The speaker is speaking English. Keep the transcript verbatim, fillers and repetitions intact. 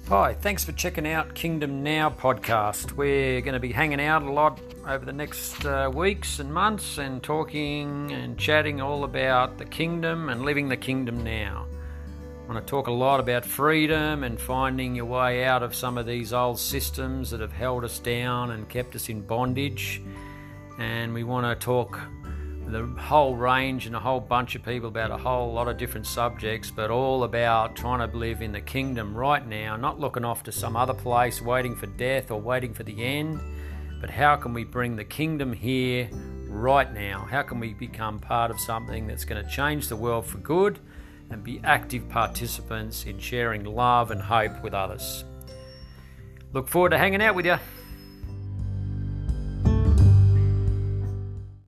Hi, thanks for checking out Kingdom Now podcast. We're going to be hanging out a lot over the next uh, weeks and months and talking and chatting all about the kingdom and living the kingdom now. I want to talk a lot about freedom and finding your way out of some of these old systems that have held us down and kept us in bondage. And we want to talk the whole range and a whole bunch of people about a whole lot of different subjects, but all about trying to live in the kingdom right now, not looking off to some other place waiting for death or waiting for the end, but how can we bring the kingdom here right now? How can we become part of something that's going to change the world for good and be active participants in sharing love and hope with others? Look forward to hanging out with you.